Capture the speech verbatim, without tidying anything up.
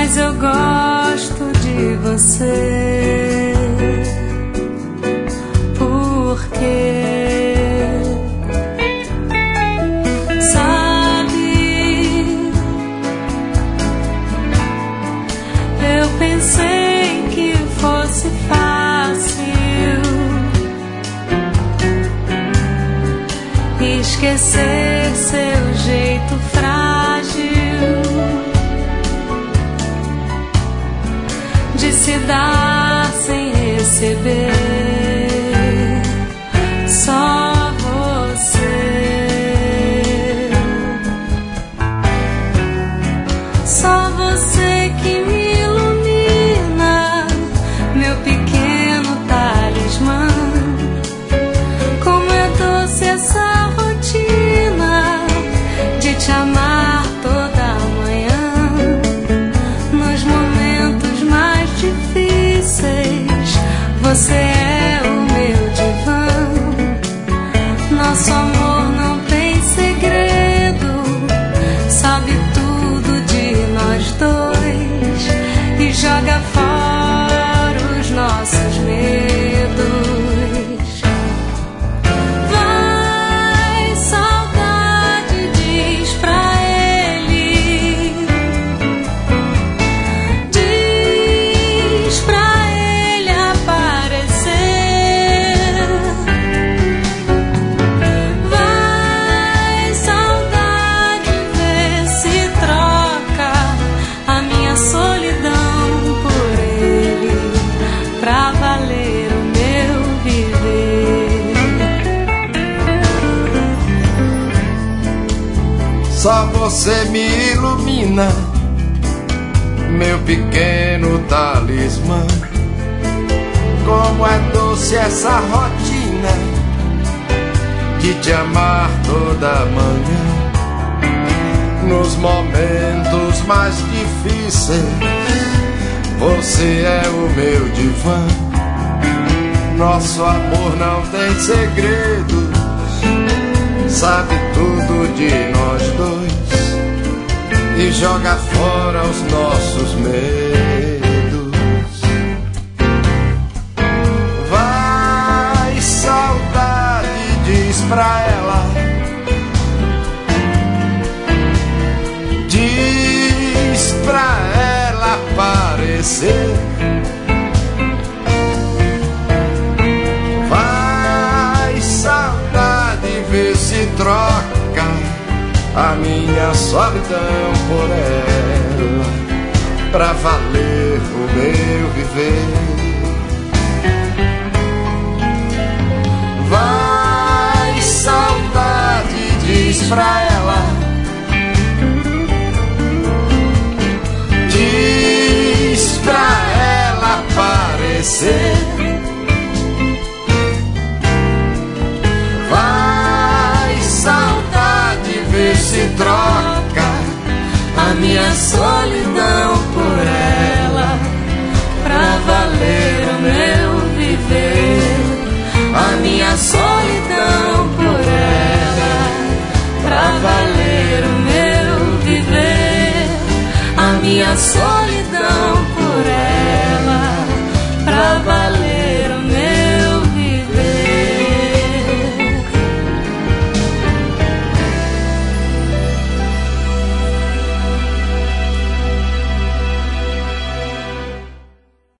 Mas eu gosto de você. Porque sabe, eu pensei que fosse fácil esquecer seu jeito frágil de se dar sem receber. Só você, só você que me ilumina, meu pequeno talismã. Como é doce essa rotina de te amar toda manhã, nos momentos mais difíceis. Você é o meu divã. Nosso amor não tem segredo, sabe tudo de nós dois e joga fora os nossos medos. Vai, saudade, diz pra ele, diz pra ele aparecer. Vai, saudade, vê se troca a minha solidão por ele, pra valer o meu viver. Só você me ilumina, meu pequeno talismã. Como é doce essa rotina de te amar toda manhã, nos momentos mais difíceis. Você é o meu divã. Nosso amor não tem segredos, sabe tudo de nós dois e joga fora os nossos medos. Vai, saudade, diz pra ela, diz pra ela aparecer. Vai, saudade, vê se troca a minha solidão por ela, pra valer o meu viver. Vai, saudade, diz pra ela, diz pra ela aparecer. Vai, saudade, vê se troca a minha solidão